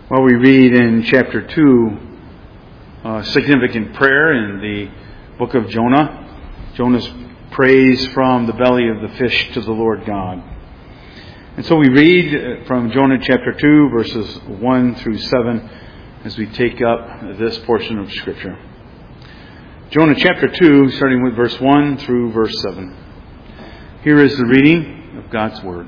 Well, we read in chapter 2 a significant prayer in the book of Jonah. Jonah's praise from the belly of the fish to the Lord God. And so we read from Jonah chapter 2, verses 1 through 7, as we take up this portion of Scripture. Jonah chapter 2, starting with verse 1 through verse 7. Here is the reading of God's Word.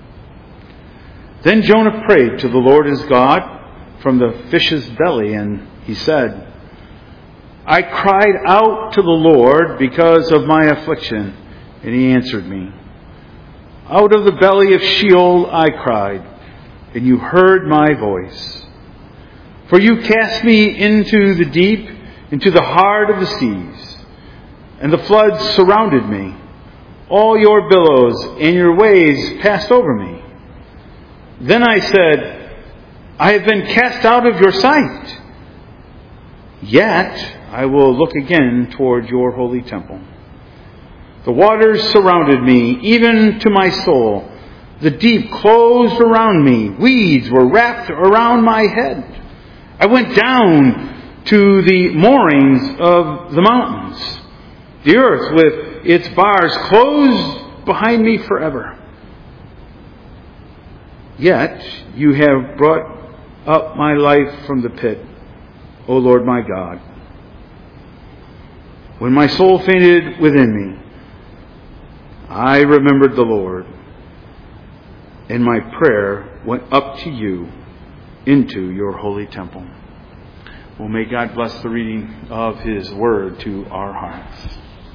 Then Jonah prayed to the Lord his God from the fish's belly, and he said, I cried out to the Lord because of my affliction, and he answered me. Out of the belly of Sheol I cried, and you heard my voice. For you cast me into the deep, into the heart of the seas, and the floods surrounded me. All your billows and your waves passed over me. Then I said, I have been cast out of your sight. Yet I will look again toward your holy temple. The waters surrounded me, even to my soul. The deep closed around me. Weeds were wrapped around my head. I went down to the moorings of the mountains. The earth with its bars closed behind me forever. Yet you have brought up my life from the pit, O Lord my God. When my soul fainted within me, I remembered the Lord, and my prayer went up to you into your holy temple. Well, may God bless the reading of His Word to our hearts.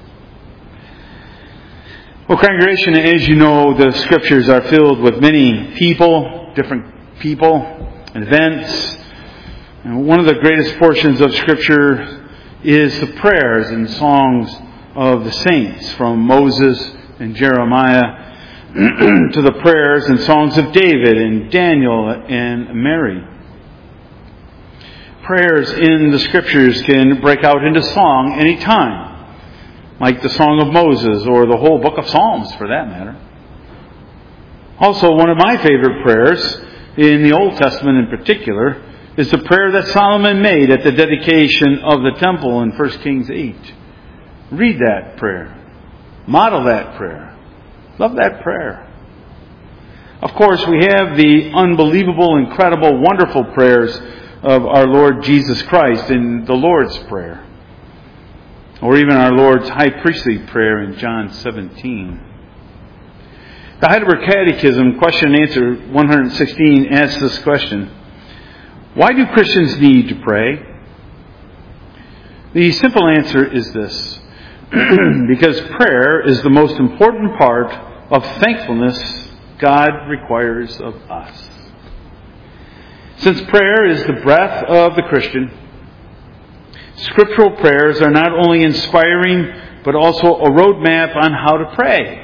Well, congregation, as you know, the Scriptures are filled with many different people, and events. And one of the greatest portions of Scripture is the prayers and songs of the saints, from Moses and Jeremiah to the prayers and songs of David and Daniel and Mary. Prayers in the Scriptures can break out into song any time, like the Song of Moses or the whole book of Psalms for that matter. Also, one of my favorite prayers in the Old Testament in particular is the prayer that Solomon made at the dedication of the temple in 1 Kings 8. Read that prayer. Model that prayer. Love that prayer. Of course, we have the unbelievable, incredible, wonderful prayers of our Lord Jesus Christ in the Lord's Prayer. Or even our Lord's high priestly prayer in John 17. The Heidelberg Catechism, question and answer 116, asks this question. Why do Christians need to pray? The simple answer is this. Because prayer is the most important part of thankfulness God requires of us. Since prayer is the breath of the Christian, scriptural prayers are not only inspiring, but also a roadmap on how to pray.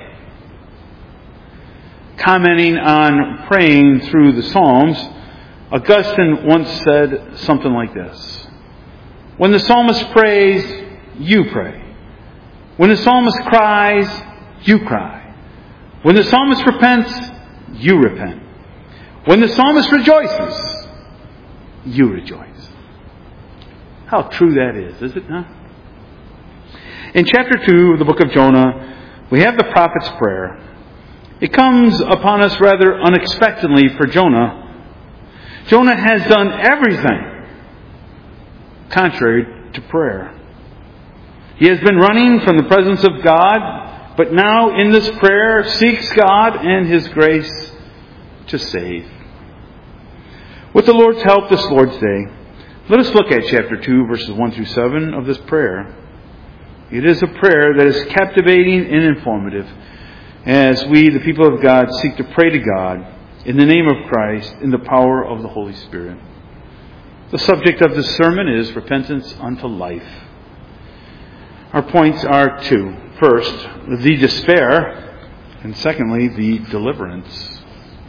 Commenting on praying through the Psalms, Augustine once said something like this. When the psalmist prays, you pray. When the psalmist cries, you cry. When the psalmist repents, you repent. When the psalmist rejoices, you rejoice. How true that is it not? In chapter 2 of the book of Jonah, we have the prophet's prayer. It comes upon us rather unexpectedly for Jonah. Jonah has done everything contrary to prayer. He has been running from the presence of God, but now in this prayer seeks God and His grace to save. With the Lord's help this Lord's Day, let us look at chapter 2, verses 1 through 7 of this prayer. It is a prayer that is captivating and informative as we, the people of God, seek to pray to God in the name of Christ, in the power of the Holy Spirit. The subject of this sermon is repentance unto life. Our points are two. First, the despair, and secondly, the deliverance.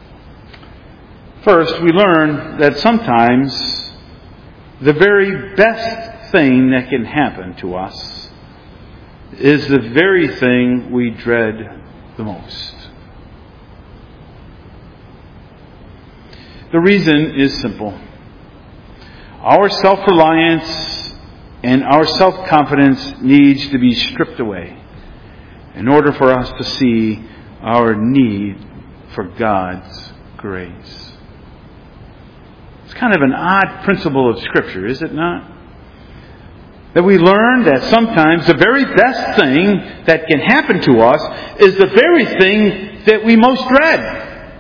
First, we learn that sometimes the very best thing that can happen to us is the very thing we dread the most. The reason is simple. Our self-reliance and our self-confidence needs to be stripped away in order for us to see our need for God's grace. It's kind of an odd principle of Scripture, is it not? That we learn that sometimes the very best thing that can happen to us is the very thing that we most dread.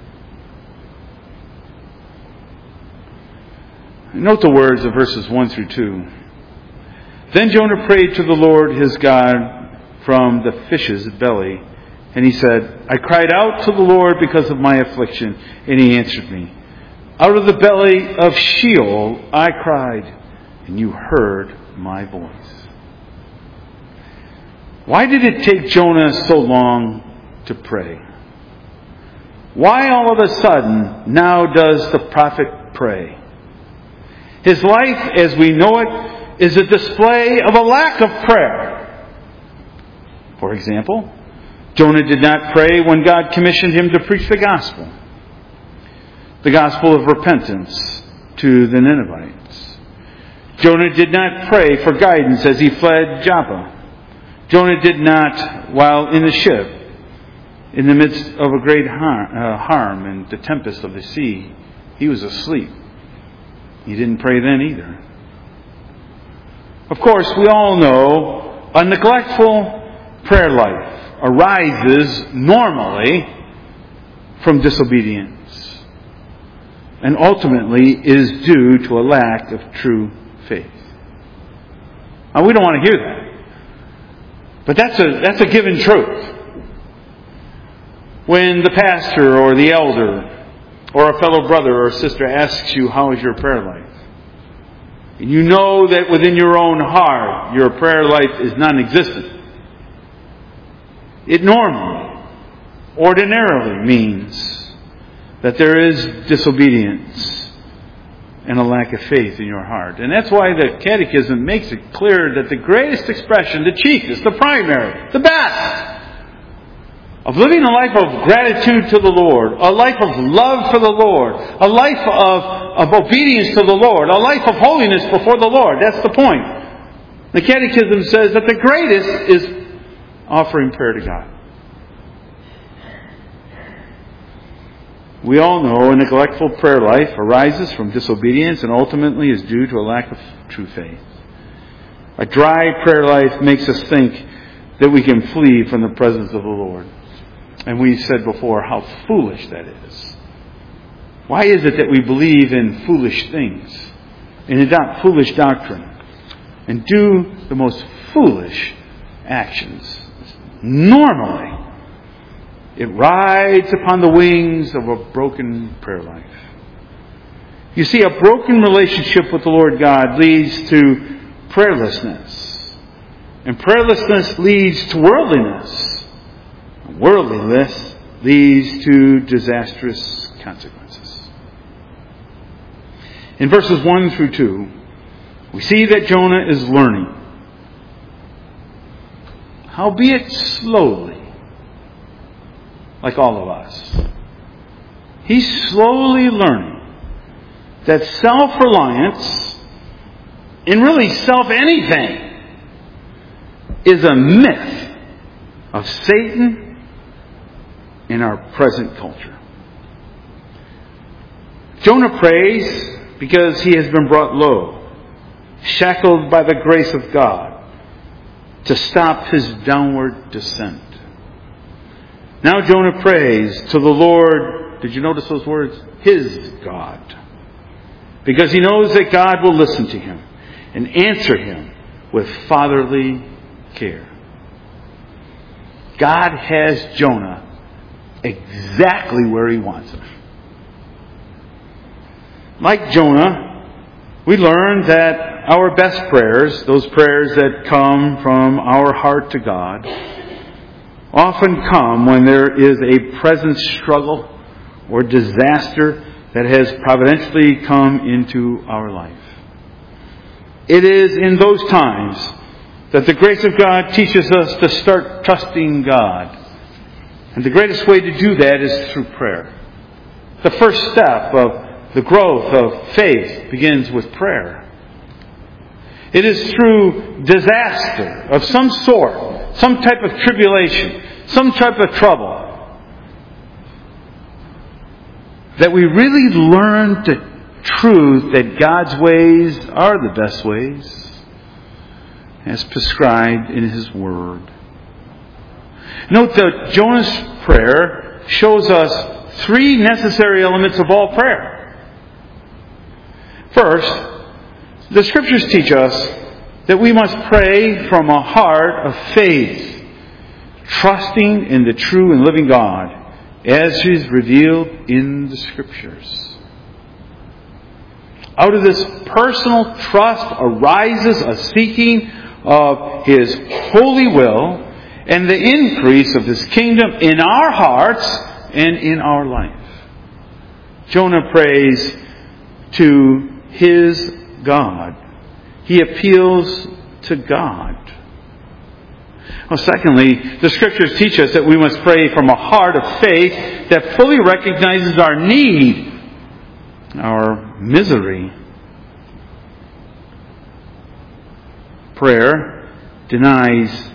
Note the words of verses 1 through 2. Then Jonah prayed to the Lord his God from the fish's belly. And he said, I cried out to the Lord because of my affliction, and he answered me. Out of the belly of Sheol I cried, and you heard my voice. Why did it take Jonah so long to pray? Why all of a sudden now does the prophet pray? His life, as we know it, is a display of a lack of prayer. For example, Jonah did not pray when God commissioned him to preach the gospel of repentance to the Ninevites. Jonah did not pray for guidance as he fled Joppa. Jonah did not, while in the ship, in the midst of a great harm and the tempest of the sea, he was asleep. He didn't pray then either. Of course, we all know a neglectful prayer life arises normally from disobedience and ultimately is due to a lack of true faith. Now, we don't want to hear that, but that's a given truth. When the pastor or the elder or a fellow brother or sister asks you, how is your prayer life? And you know that within your own heart your prayer life is non-existent. It normally, ordinarily means that there is disobedience and a lack of faith in your heart. And that's why the Catechism makes it clear that the greatest expression, the chiefest, the primary, the best, of living a life of gratitude to the Lord, a life of love for the Lord, a life of obedience to the Lord, a life of holiness before the Lord. That's the point. The Catechism says that the greatest is offering prayer to God. We all know a neglectful prayer life arises from disobedience and ultimately is due to a lack of true faith. A dry prayer life makes us think that we can flee from the presence of the Lord. And we said before how foolish that is. Why is it that we believe in foolish things and adopt foolish doctrine and do the most foolish actions? Normally, it rides upon the wings of a broken prayer life. You see, a broken relationship with the Lord God leads to prayerlessness. And prayerlessness leads to worldliness. Worldliness leads to disastrous consequences. In verses 1 through 2, we see that Jonah is learning, howbeit slowly, like all of us. He's slowly learning that self-reliance, and really self-anything, is a myth of Satan in our present culture. Jonah prays because he has been brought low, shackled by the grace of God, to stop his downward descent. Now Jonah prays to the Lord, did you notice those words? His God. Because he knows that God will listen to him and answer him with fatherly care. God has Jonah exactly where he wants him. Like Jonah, we learn that our best prayers, those prayers that come from our heart to God, often come when there is a present struggle or disaster that has providentially come into our life. It is in those times that the grace of God teaches us to start trusting God. And the greatest way to do that is through prayer. The first step of the growth of faith begins with prayer. It is through disaster of some sort, some type of tribulation, some type of trouble, that we really learn the truth that God's ways are the best ways, as prescribed in His Word. Note that Jonah's prayer shows us three necessary elements of all prayer. First, the Scriptures teach us that we must pray from a heart of faith, trusting in the true and living God as He is revealed in the Scriptures. Out of this personal trust arises a seeking of His holy will and the increase of His kingdom in our hearts and in our life. Jonah prays to his God. He appeals to God. Well, secondly, the Scriptures teach us that we must pray from a heart of faith that fully recognizes our need, our misery. Prayer denies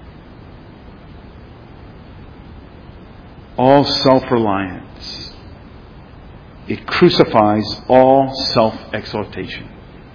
all self-reliance. It crucifies all self-exaltation.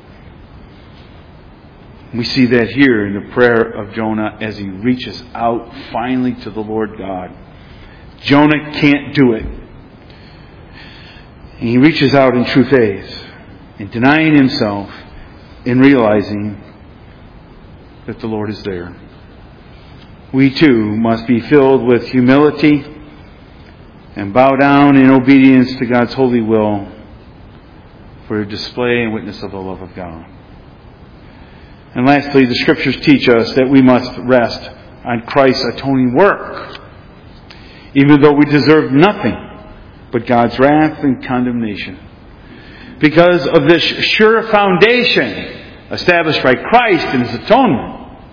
We see that here in the prayer of Jonah as he reaches out finally to the Lord God. Jonah can't do it. And he reaches out in true faith, in denying himself, in realizing that the Lord is there. We too must be filled with humility and bow down in obedience to God's holy will for a display and witness of the love of God. And lastly, the Scriptures teach us that we must rest on Christ's atoning work, even though we deserve nothing but God's wrath and condemnation. Because of this sure foundation established by Christ in His atonement,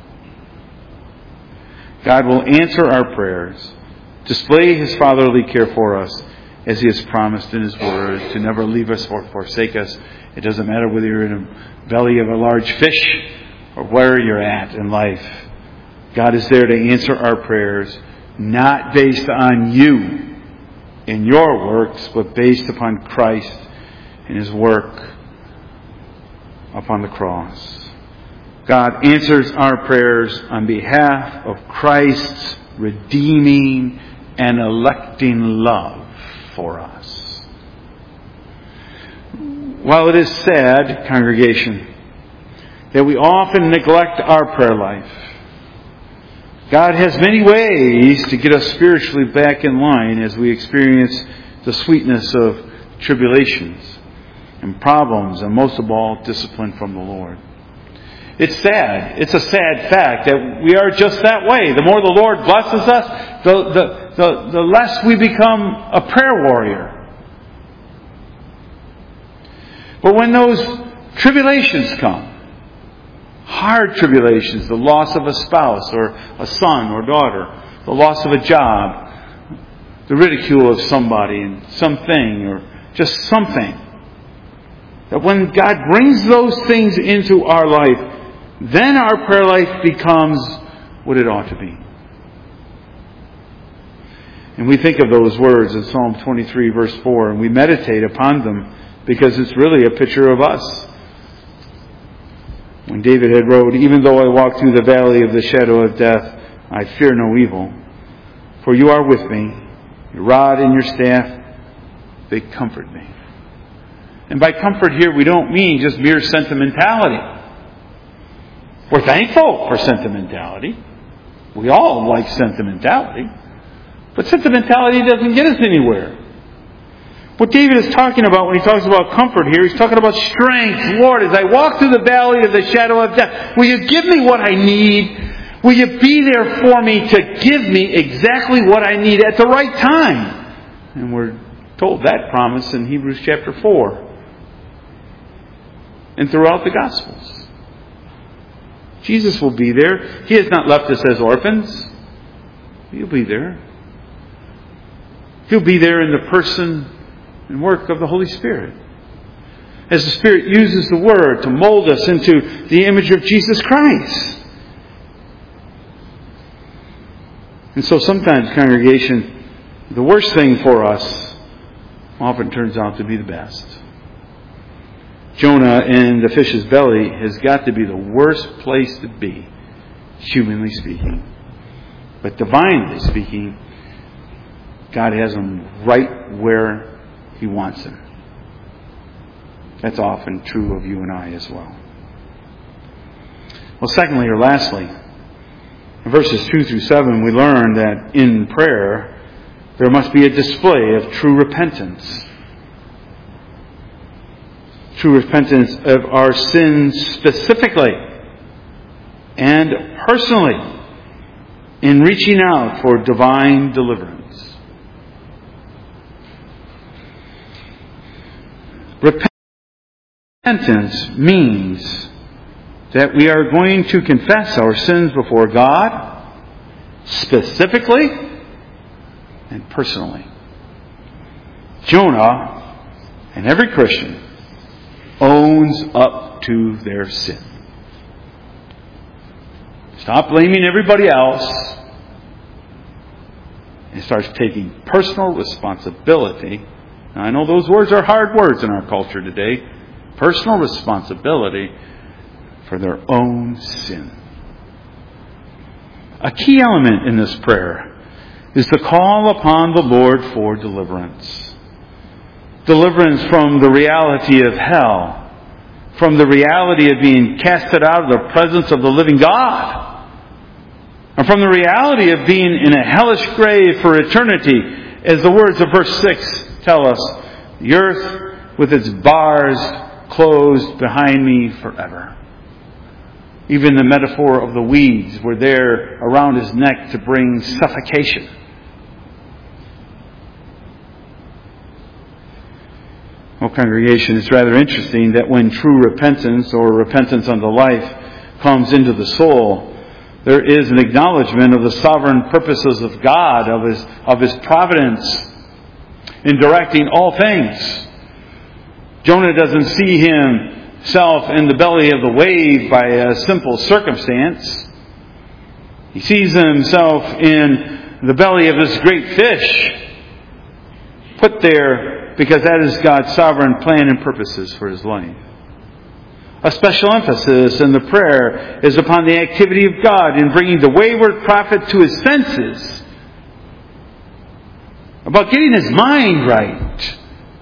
God will answer our prayers, display His fatherly care for us, as He has promised in His Word, to never leave us or forsake us. It doesn't matter whether you're in the belly of a large fish or where you're at in life. God is there to answer our prayers, not based on you and your works, but based upon Christ and His work upon the cross. God answers our prayers on behalf of Christ's redeeming and electing love for us. While it is sad, congregation, that we often neglect our prayer life, God has many ways to get us spiritually back in line as we experience the sweetness of tribulations and problems, and most of all, discipline from the Lord. It's sad. It's a sad fact that we are just that way. The more the Lord blesses us, the less we become a prayer warrior. But when those tribulations come, hard tribulations, the loss of a spouse or a son or daughter, the loss of a job, the ridicule of somebody and something or just something, that when God brings those things into our life, then our prayer life becomes what it ought to be. And we think of those words in Psalm 23 verse 4, and we meditate upon them because it's really a picture of us. When David had wrote, "Even though I walk through the valley of the shadow of death, I fear no evil. For you are with me, your rod and your staff, they comfort me." And by comfort here, we don't mean just mere sentimentality. We're thankful for sentimentality. We all like sentimentality. But sentimentality doesn't get us anywhere. What David is talking about when he talks about comfort here, he's talking about strength. Lord, as I walk through the valley of the shadow of death, will you give me what I need? Will you be there for me to give me exactly what I need at the right time? And we're told that promise in Hebrews chapter 4 and throughout the Gospels. Jesus will be there. He has not left us as orphans. He'll be there. He'll be there in the person and work of the Holy Spirit. as the Spirit uses the Word to mold us into the image of Jesus Christ. And so sometimes, congregation, the worst thing for us often turns out to be the best. Jonah in the fish's belly has got to be the worst place to be, humanly speaking. But divinely speaking, God has him right where He wants him. That's often true of you and I as well. Well, secondly or lastly, in verses 2 through 7, we learn that in prayer, there must be a display of true repentance. True repentance of our sins specifically and personally in reaching out for divine deliverance. Repentance means that we are going to confess our sins before God, specifically and personally. Jonah and every Christian owns up to their sin. Stop blaming everybody else and starts taking personal responsibility. Now, I know those words are hard words in our culture today. Personal responsibility for their own sin. A key element in this prayer is the call upon the Lord for deliverance. Deliverance from the reality of hell, from the reality of being casted out of the presence of the living God, and from the reality of being in a hellish grave for eternity, as the words of verse 6 tell us, the earth with its bars closed behind me forever. Even the metaphor of the weeds were there around his neck to bring suffocation. Well, congregation, it's rather interesting that when true repentance or repentance unto life comes into the soul, there is an acknowledgement of the sovereign purposes of God, of His providence in directing all things. Jonah doesn't see himself in the belly of the wave by a simple circumstance. He sees himself in the belly of this great fish, put there because that is God's sovereign plan and purposes for his life. A special emphasis in the prayer is upon the activity of God in bringing the wayward prophet to his senses, about getting his mind right.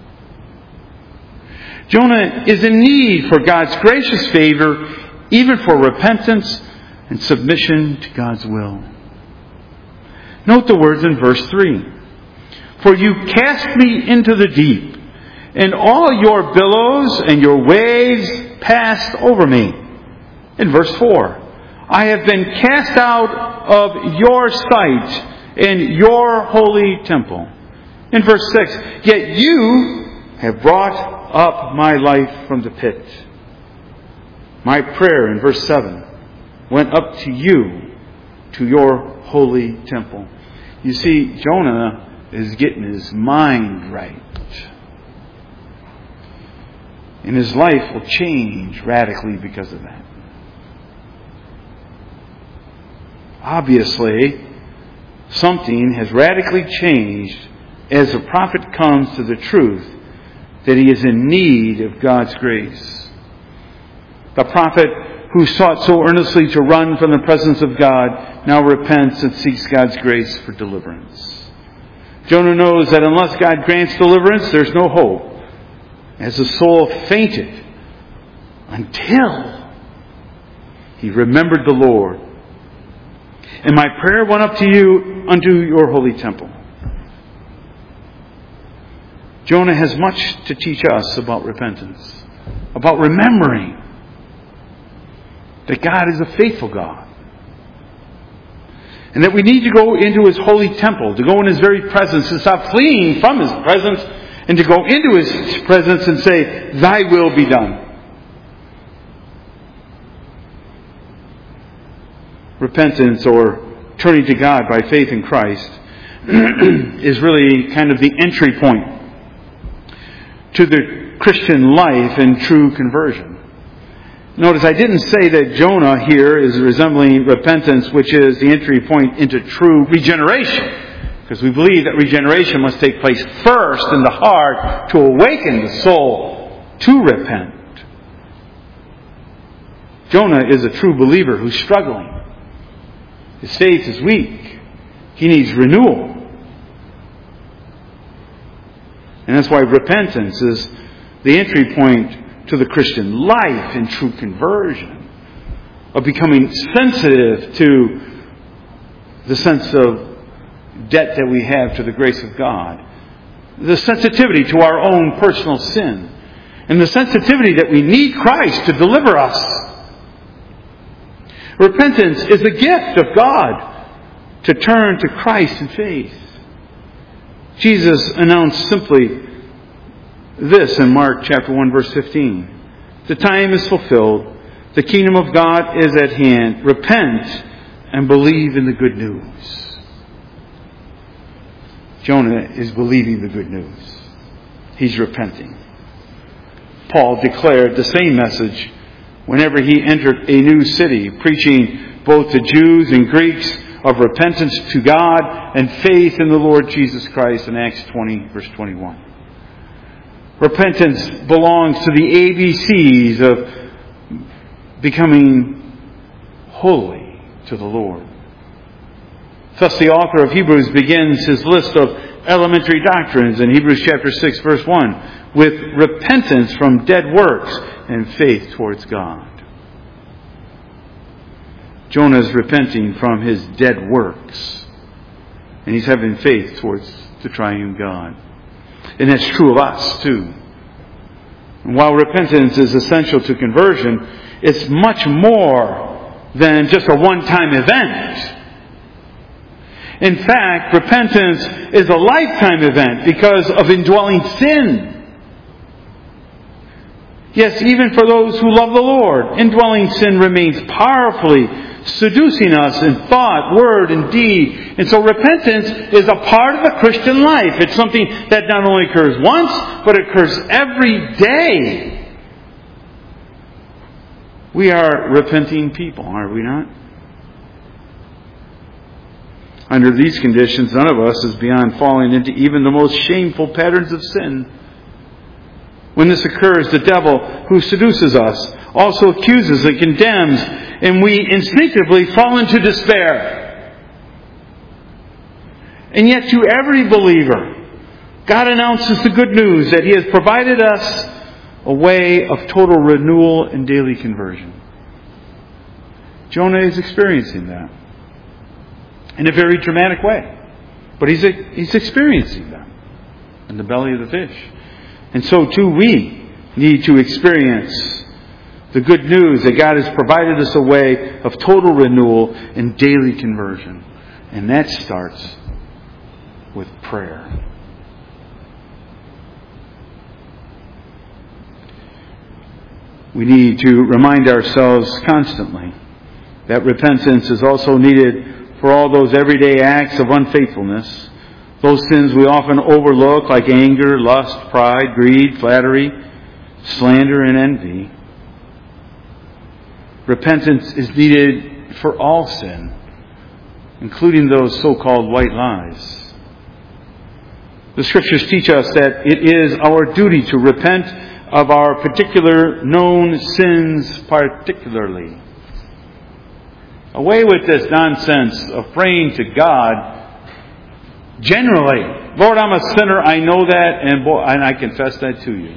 Jonah is in need for God's gracious favor, even for repentance and submission to God's will. Note the words in verse 3. For you cast me into the deep, and all your billows and your waves passed over me. In verse 4. I have been cast out of your sight in your holy temple. In verse 6. Yet you have brought up my life from the pit. My prayer in verse 7 went up to you, to your holy temple. You see, Jonah is getting his mind right. And his life will change radically because of that. Obviously, something has radically changed as the prophet comes to the truth that he is in need of God's grace. The prophet who sought so earnestly to run from the presence of God now repents and seeks God's grace for deliverance. Jonah knows that unless God grants deliverance, there's no hope, as the soul fainted until he remembered the Lord. And my prayer went up to you unto your holy temple. Jonah has much to teach us about repentance, about remembering that God is a faithful God, and that we need to go into His holy temple, to go in His very presence, and stop fleeing from His presence, and to go into His presence and say, Thy will be done. Repentance, or turning to God by faith in Christ, is really kind of the entry point to the Christian life and true conversion. Notice I didn't say that Jonah here is resembling repentance, which is the entry point into true regeneration. Because we believe that regeneration must take place first in the heart to awaken the soul to repent. Jonah is a true believer who's struggling. His faith is weak. He needs renewal. And that's why repentance is the entry point to the Christian life in true conversion. Of becoming sensitive to the sense of debt that we have to the grace of God. The sensitivity to our own personal sin. And the sensitivity that we need Christ to deliver us. Repentance is a gift of God to turn to Christ in faith. Jesus announced simply this in Mark chapter 1 verse 15. The time is fulfilled. The kingdom of God is at hand. Repent and believe in the good news. Jonah is believing the good news. He's repenting. Paul declared the same message whenever he entered a new city, preaching both to Jews and Greeks of repentance to God and faith in the Lord Jesus Christ in Acts 20, verse 21. Repentance belongs to the ABCs of becoming holy to the Lord. Thus the author of Hebrews begins his list of elementary doctrines in Hebrews chapter 6, verse 1, with repentance from dead works and faith towards God. Jonah is repenting from his dead works, and he's having faith towards the triune God. And that's true of us too. And while repentance is essential to conversion, it's much more than just a one-time event. In fact, repentance is a lifetime event because of indwelling sin. Yes, even for those who love the Lord, indwelling sin remains powerfully seducing us in thought, word, and deed. And so repentance is a part of the Christian life. It's something that not only occurs once, but occurs every day. We are repenting people, are we not? Under these conditions, none of us is beyond falling into even the most shameful patterns of sin. When this occurs, the devil, who seduces us, also accuses and condemns, and we instinctively fall into despair. And yet to every believer, God announces the good news that He has provided us a way of total renewal and daily conversion. Jonah is experiencing that in a very dramatic way. But he's experiencing that in the belly of the fish. And so too we need to experience the good news that God has provided us a way of total renewal and daily conversion. And that starts with prayer. We need to remind ourselves constantly that repentance is also needed for all those everyday acts of unfaithfulness, those sins we often overlook like anger, lust, pride, greed, flattery, slander, and envy. Repentance is needed for all sin, including those so-called white lies. The Scriptures teach us that it is our duty to repent of our particular known sins particularly. Away with this nonsense of praying to God generally. Lord, I'm a sinner, I know that, and I confess that to you.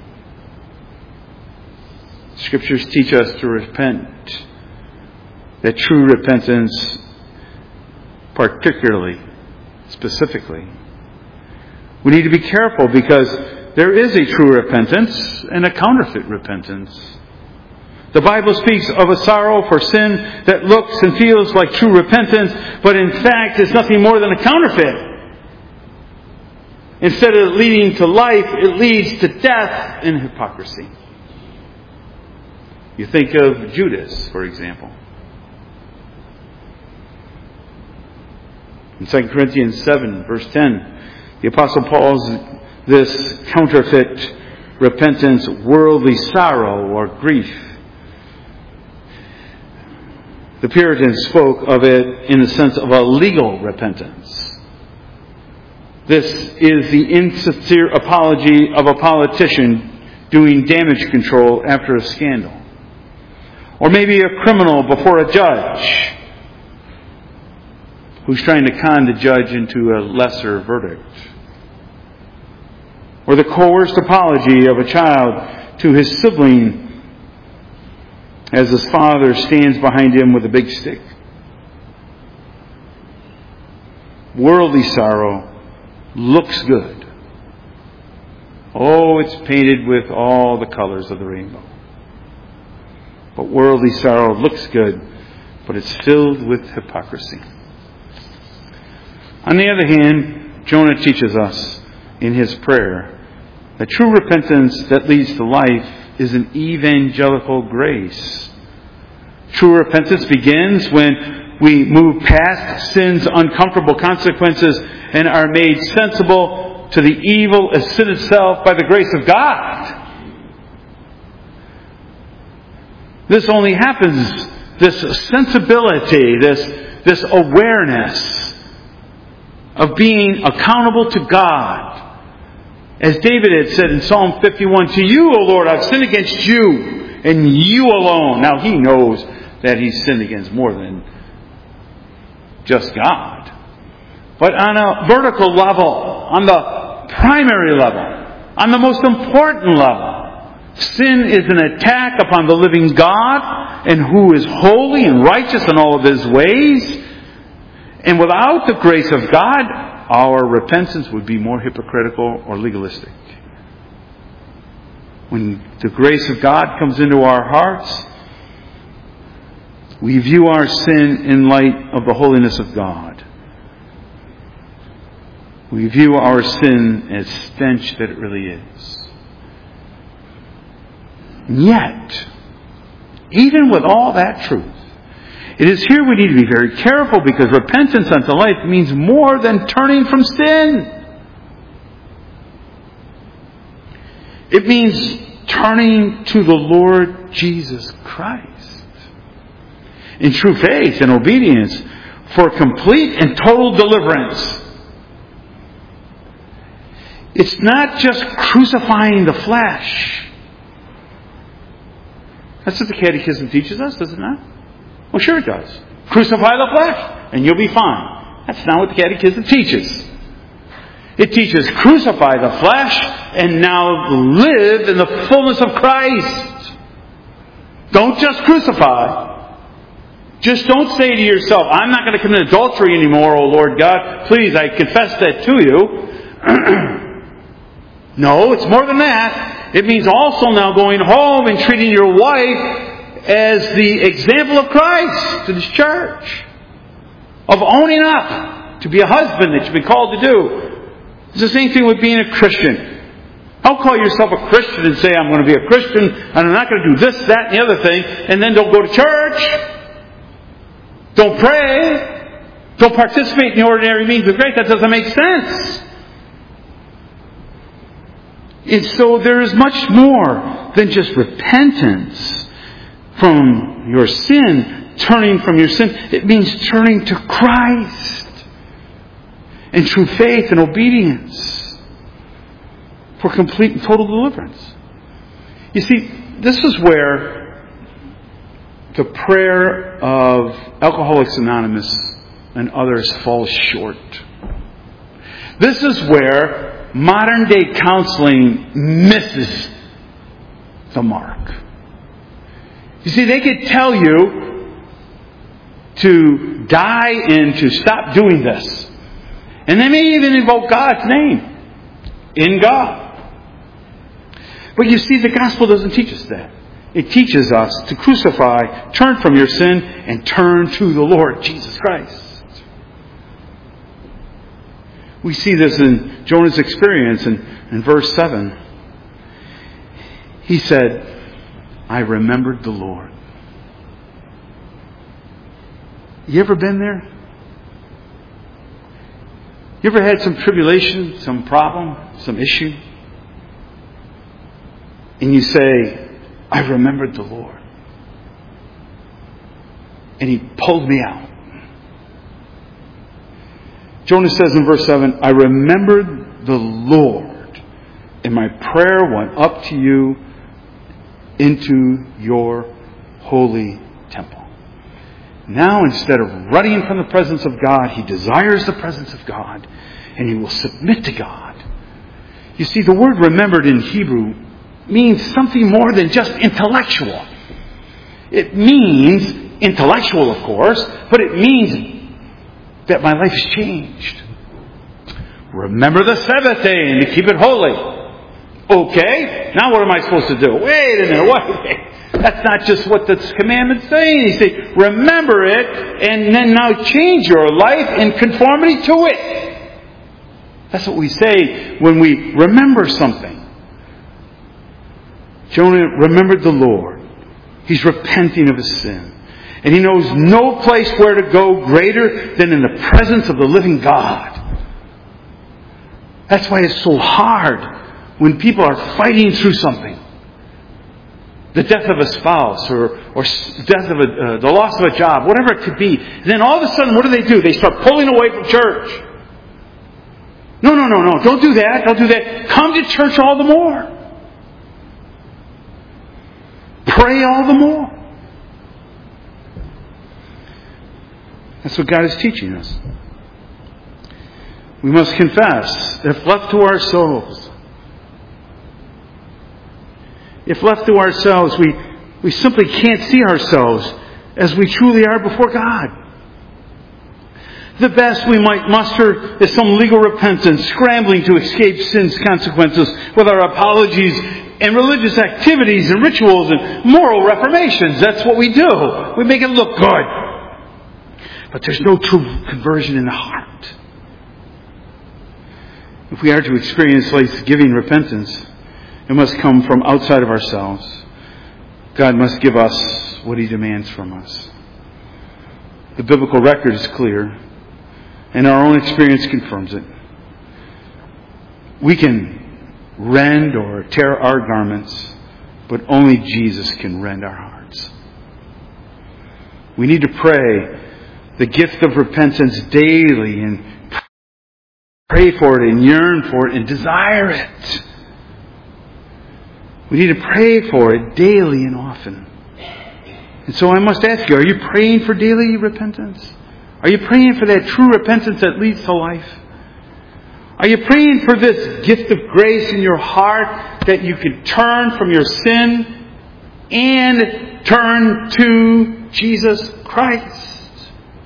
Scriptures teach us to repent, that true repentance particularly, specifically. We need to be careful because there is a true repentance and a counterfeit repentance. The Bible speaks of a sorrow for sin that looks and feels like true repentance, but in fact is nothing more than a counterfeit. Instead of leading to life, it leads to death and hypocrisy. You think of Judas, for example. In 2 Corinthians 7, verse 10, the Apostle Paul's this counterfeit repentance worldly sorrow or grief. The Puritans spoke of it in the sense of a legal repentance. This is the insincere apology of a politician doing damage control after a scandal. Or maybe a criminal before a judge who's trying to con the judge into a lesser verdict. Or the coerced apology of a child to his sibling as his father stands behind him with a big stick. Worldly sorrow looks good. Oh, it's painted with all the colors of the rainbow. But worldly sorrow looks good, but it's filled with hypocrisy. On the other hand, Jonah teaches us in his prayer that true repentance that leads to life is an evangelical grace. True repentance begins when we move past sin's uncomfortable consequences and are made sensible to the evil as sin itself by the grace of God. This only happens, this sensibility, this awareness of being accountable to God. As David had said in Psalm 51, "To you, O Lord, I've sinned against you, and you alone." Now he knows that he's sinned against more than just God. But on a vertical level, on the primary level, on the most important level, sin is an attack upon the living God, and who is holy and righteous in all of His ways. And without the grace of God, our repentance would be more hypocritical or legalistic. When the grace of God comes into our hearts, we view our sin in light of the holiness of God. We view our sin as stench that it really is. And yet, even with all that truth, it is here we need to be very careful, because repentance unto life means more than turning from sin. It means turning to the Lord Jesus Christ in true faith and obedience for complete and total deliverance. It's not just crucifying the flesh. That's what the Catechism teaches us, does it not? Well, sure it does. Crucify the flesh, and you'll be fine. That's not what the Catechism teaches. It teaches crucify the flesh, and now live in the fullness of Christ. Don't just crucify. Just don't say to yourself, "I'm not going to commit adultery anymore, O Lord God. Please, I confess that to you." No, it's more than that. It means also now going home and treating your wife as the example of Christ to this church. Of owning up to be a husband that you've been called to do. It's the same thing with being a Christian. Don't call yourself a Christian and say, "I'm going to be a Christian and I'm not going to do this, that, and the other thing," and then don't go to church. Don't pray. Don't participate in the ordinary means of grace. That doesn't make sense. And so there is much more than just repentance from your sin, turning from your sin. It means turning to Christ in true faith and obedience for complete and total deliverance. You see, this is where the prayer of Alcoholics Anonymous and others falls short. This is where modern day counseling misses the mark. You see, they could tell you to die and to stop doing this. And they may even invoke God's name in God. But you see, the gospel doesn't teach us that. It teaches us to crucify, turn from your sin, and turn to the Lord Jesus Christ. We see this in Jonah's experience in verse 7. He said, "I remembered the Lord." You ever been there? You ever had some tribulation, some problem, some issue? and you say, I remembered the Lord. And He pulled me out. Jonah says in verse 7, I remembered the Lord, and my prayer went up to you into your holy temple. Now, instead of running from the presence of God, he desires the presence of God, and he will submit to God. You see, the word remembered in Hebrew means something more than just intellectual. It means intellectual, of course, but it means that my life has changed. Remember the Sabbath day and to keep it holy. Okay, now what am I supposed to do? Wait a minute, what? That's not just what the commandment's saying. He says, remember it, and then now change your life in conformity to it. That's what we say when we remember something. Jonah remembered the Lord. He's repenting of his sin. And he knows no place where to go greater than in the presence of the living God. That's why it's so hard when people are fighting through something. The death of a spouse or death of the loss of a job, whatever it could be. And then all of a sudden, what do? They start pulling away from church. No. Don't do that. Don't do that. Come to church all the more. Pray all the more. That's what God is teaching us. We must confess, if left to ourselves, we simply can't see ourselves as we truly are before God. The best we might muster is some legal repentance, scrambling to escape sin's consequences with our apologies and religious activities and rituals and moral reformations. That's what we do. We make it look good. But there's no true conversion in the heart. If we are to experience life-giving repentance, it must come from outside of ourselves. God must give us what He demands from us. The biblical record is clear, and our own experience confirms it. We can rend or tear our garments, but only Jesus can rend our hearts. We need to pray the gift of repentance daily and pray for it and yearn for it and desire it. We need to pray for it daily and often. And so I must ask you, are you praying for daily repentance? Are you praying for that true repentance that leads to life? Are you praying for this gift of grace in your heart that you can turn from your sin and turn to Jesus Christ?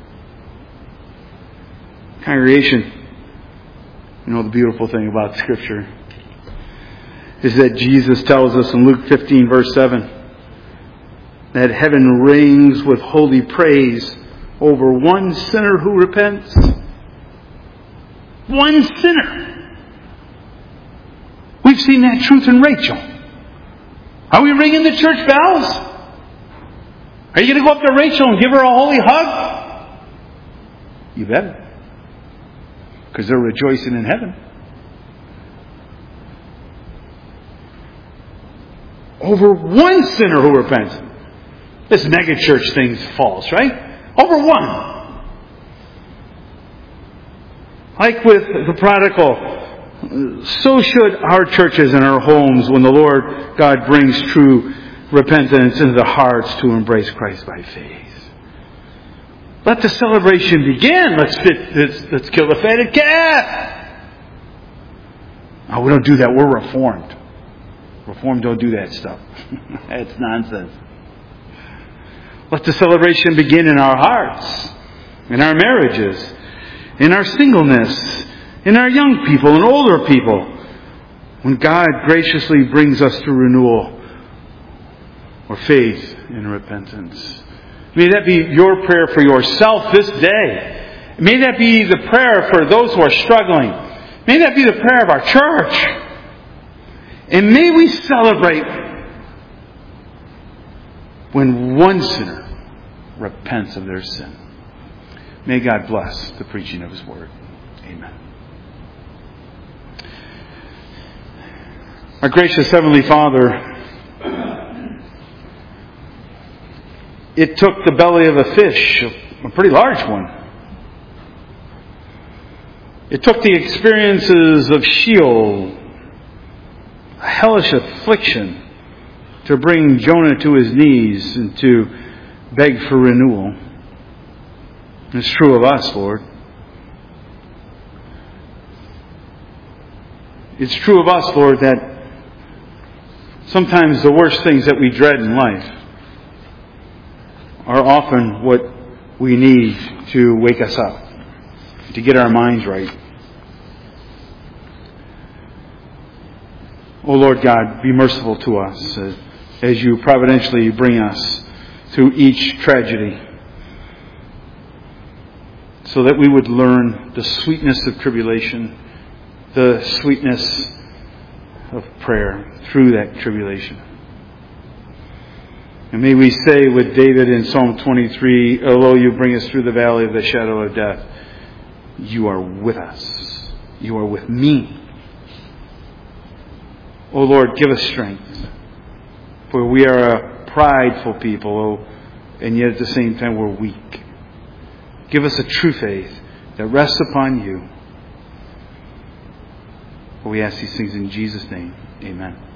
Congregation, you know the beautiful thing about Scripture is that Jesus tells us in Luke 15 verse 7 that heaven rings with holy praise over one sinner who repents. One sinner. We've seen that truth in Rachel. Are we ringing the church bells? Are you going to go up to Rachel and give her a holy hug? You better. Because they're rejoicing in heaven. Over one sinner who repents. This mega church thing's false, right? Over one. Like with the prodigal, so should our churches and our homes when the Lord God brings true repentance into the hearts to embrace Christ by faith. Let the celebration begin. Let's kill the fatted calf. No, we don't do that. We're Reformed. Reformed don't do that stuff. That's nonsense. Let the celebration begin in our hearts, in our marriages, in our singleness, in our young people and older people, when God graciously brings us to renewal or faith and repentance. May that be your prayer for yourself this day. May that be the prayer for those who are struggling. May that be the prayer of our church. And may we celebrate when one sinner repents of their sin. May God bless the preaching of His Word. Amen. Our gracious Heavenly Father, It took the belly of a fish, a pretty large one. It took the experiences of Sheol, a hellish affliction, to bring Jonah to his knees and to beg for renewal. It's true of us, Lord. It's true of us, Lord, that sometimes the worst things that we dread in life are often what we need to wake us up, to get our minds right. O Lord God, be merciful to us as you providentially bring us through each tragedy, so that we would learn the sweetness of tribulation, the sweetness of prayer through that tribulation. And may we say with David in Psalm 23, although you bring us through the valley of the shadow of death, you are with us. You are with me. O Lord, give us strength. For we are a prideful people, and yet at the same time we're weak. Give us a true faith that rests upon you. For we ask these things in Jesus' name. Amen.